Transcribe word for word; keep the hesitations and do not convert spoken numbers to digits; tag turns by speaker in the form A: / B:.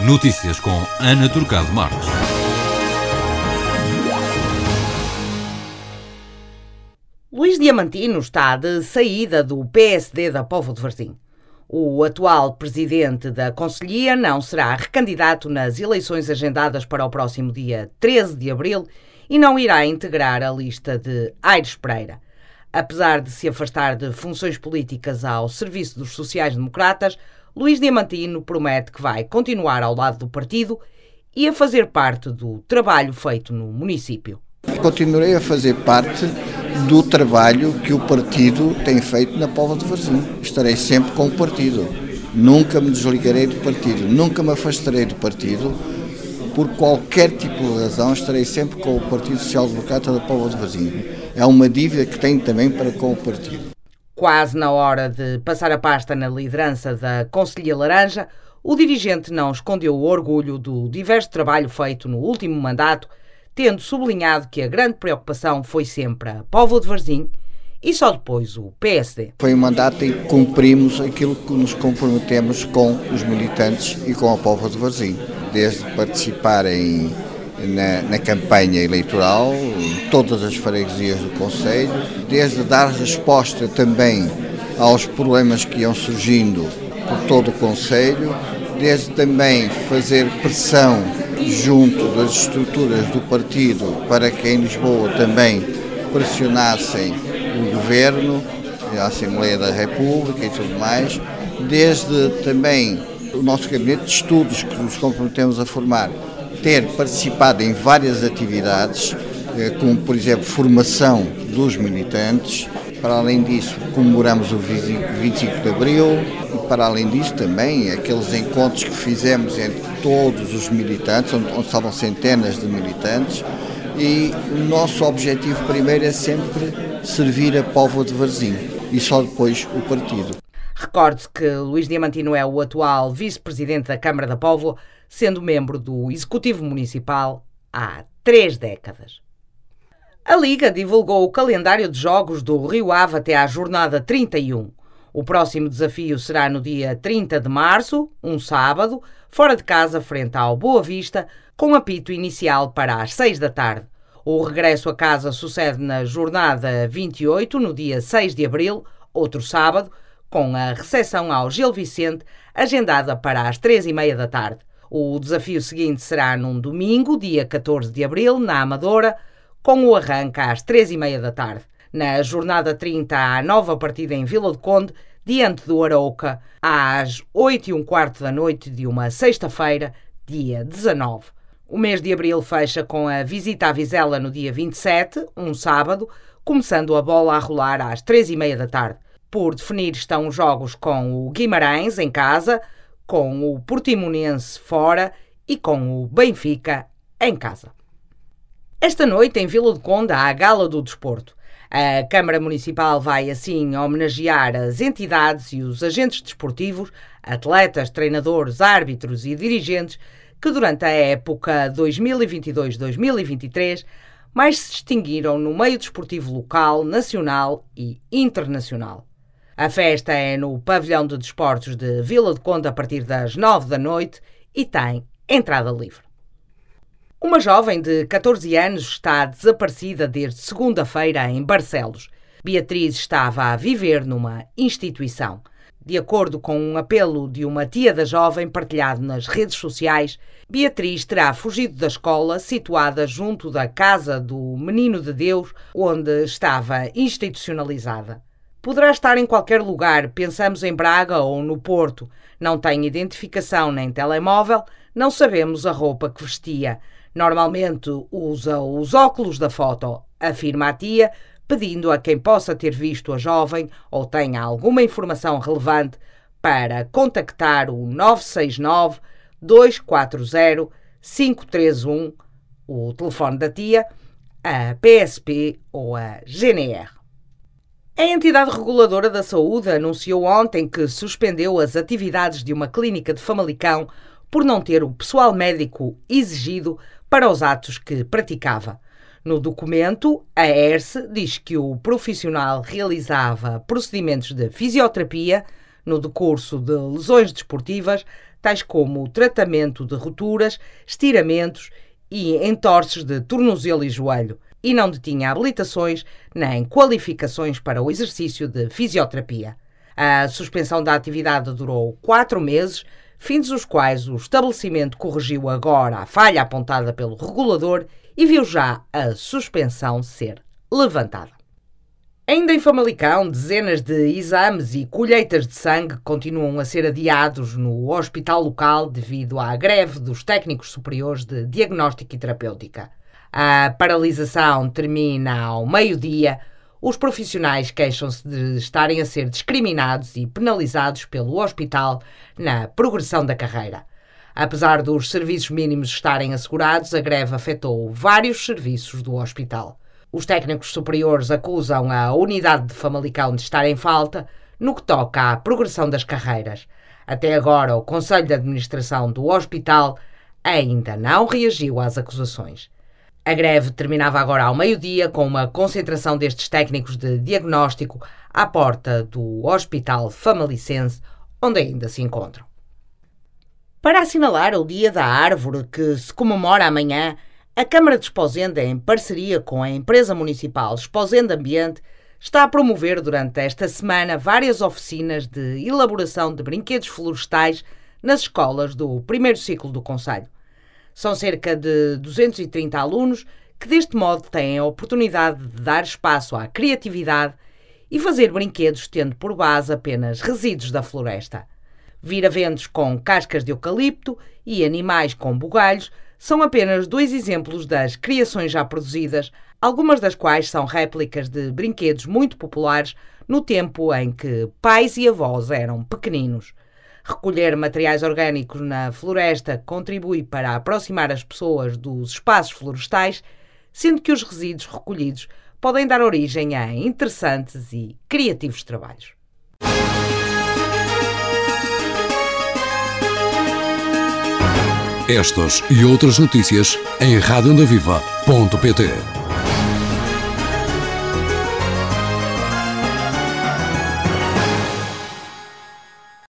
A: Notícias com Ana Turcado Marques.
B: Luís Diamantino está de saída do P S D da Póvoa de Varzim. O atual presidente da Conselhia não será recandidato nas eleições agendadas para o próximo dia treze de abril e não irá integrar a lista de Aires Pereira. Apesar de se afastar de funções políticas ao serviço dos sociais-democratas, Luís Diamantino promete que vai continuar ao lado do partido e a fazer parte do trabalho feito no município.
C: Continuarei a fazer parte do trabalho que o partido tem feito na Póvoa de Varzim. Estarei sempre com o partido. Nunca me desligarei do partido, nunca me afastarei do partido. Por qualquer tipo de razão, estarei sempre com o Partido Social Democrata da Póvoa de Varzim. É uma dívida que tenho também para com o partido.
B: Quase na hora de passar a pasta na liderança da Conselhia Laranja, o dirigente não escondeu o orgulho do diverso trabalho feito no último mandato, tendo sublinhado que a grande preocupação foi sempre a Póvoa de Varzim e só depois o P S D.
C: Foi um mandato em que cumprimos aquilo que nos comprometemos com os militantes e com a Póvoa de Varzim, desde participar em Na, na campanha eleitoral, em todas as freguesias do Conselho, desde dar resposta também aos problemas que iam surgindo por todo o Conselho, desde também fazer pressão junto das estruturas do partido para que em Lisboa também pressionassem o Governo, a Assembleia da República e tudo mais, desde também o nosso gabinete de estudos que nos comprometemos a formar, ter participado em várias atividades, como por exemplo formação dos militantes. Para além disso, comemoramos o vinte e cinco de abril e para além disso também aqueles encontros que fizemos entre todos os militantes, onde, onde estavam centenas de militantes, e o nosso objetivo primeiro é sempre servir a Póvoa de Varzim e só depois o partido.
B: Recorde-se que Luís Diamantino é o atual vice-presidente da Câmara da Póvoa, sendo membro do Executivo Municipal há três décadas. A Liga divulgou o calendário de jogos do Rio Ave até à jornada trinta e um. O próximo desafio será no dia trinta de março, um sábado, fora de casa frente ao Boa Vista, com apito inicial para as seis da tarde. O regresso a casa sucede na jornada vinte e oito, no dia seis de abril, outro sábado, com a recepção ao Gil Vicente, agendada para as três e meia da tarde. O desafio seguinte será num domingo, dia catorze de abril, na Amadora, com o arranque às três e meia da tarde. Na jornada trinta, há nova partida em Vila do Conde, diante do Arouca, às oito e um quarto da noite de uma sexta-feira, dia dezanove. O mês de abril fecha com a visita à Vizela no dia vinte e sete, um sábado, começando a bola a rolar às três e meia da tarde. Por definir estão os jogos com o Guimarães em casa, com o Portimonense fora e com o Benfica em casa. Esta noite, em Vila do Conde, há a Gala do Desporto. A Câmara Municipal vai, assim, homenagear as entidades e os agentes desportivos, atletas, treinadores, árbitros e dirigentes que, durante a época dois mil e vinte e dois a dois mil e vinte e três, mais se distinguiram no meio desportivo local, nacional e internacional. A festa é no Pavilhão de Desportos de Vila do Conde a partir das nove da noite e tem entrada livre. Uma jovem de catorze anos está desaparecida desde segunda-feira em Barcelos. Beatriz estava a viver numa instituição. De acordo com um apelo de uma tia da jovem partilhado nas redes sociais, Beatriz terá fugido da escola situada junto da Casa do Menino de Deus, onde estava institucionalizada. Poderá estar em qualquer lugar, pensamos em Braga ou no Porto. Não tem identificação nem telemóvel, não sabemos a roupa que vestia. Normalmente usa os óculos da foto, afirma a tia, pedindo a quem possa ter visto a jovem ou tenha alguma informação relevante para contactar o nove seis nove, dois quatro zero, cinco três um, o telefone da tia, a P S P ou a G N R. A entidade reguladora da saúde anunciou ontem que suspendeu as atividades de uma clínica de Famalicão por não ter o pessoal médico exigido para os atos que praticava. No documento, a E R S diz que o profissional realizava procedimentos de fisioterapia no decurso de lesões desportivas, tais como o tratamento de roturas, estiramentos e entorces de tornozelo e joelho, e não detinha habilitações nem qualificações para o exercício de fisioterapia. A suspensão da atividade durou quatro meses, fins os quais o estabelecimento corrigiu agora a falha apontada pelo regulador e viu já a suspensão ser levantada. Ainda em Famalicão, dezenas de exames e colheitas de sangue continuam a ser adiados no hospital local devido à greve dos técnicos superiores de diagnóstico e terapêutica. A paralisação termina ao meio-dia. Os profissionais queixam-se de estarem a ser discriminados e penalizados pelo hospital na progressão da carreira. Apesar dos serviços mínimos estarem assegurados, a greve afetou vários serviços do hospital. Os técnicos superiores acusam a unidade de Famalicão de estar em falta no que toca à progressão das carreiras. Até agora, o Conselho de Administração do hospital ainda não reagiu às acusações. A greve terminava agora ao meio-dia com uma concentração destes técnicos de diagnóstico à porta do Hospital Famalicense, onde ainda se encontram. Para assinalar o Dia da Árvore, que se comemora amanhã, a Câmara de Esposende, em parceria com a empresa municipal Esposende Ambiente, está a promover durante esta semana várias oficinas de elaboração de brinquedos florestais nas escolas do primeiro ciclo do concelho. São cerca de duzentos e trinta alunos que deste modo têm a oportunidade de dar espaço à criatividade e fazer brinquedos tendo por base apenas resíduos da floresta. Viraventos com cascas de eucalipto e animais com bugalhos são apenas dois exemplos das criações já produzidas, algumas das quais são réplicas de brinquedos muito populares no tempo em que pais e avós eram pequeninos. Recolher materiais orgânicos na floresta contribui para aproximar as pessoas dos espaços florestais, sendo que os resíduos recolhidos podem dar origem a interessantes e criativos trabalhos.
D: Estas e outras notícias em rádio onda viva ponto pt.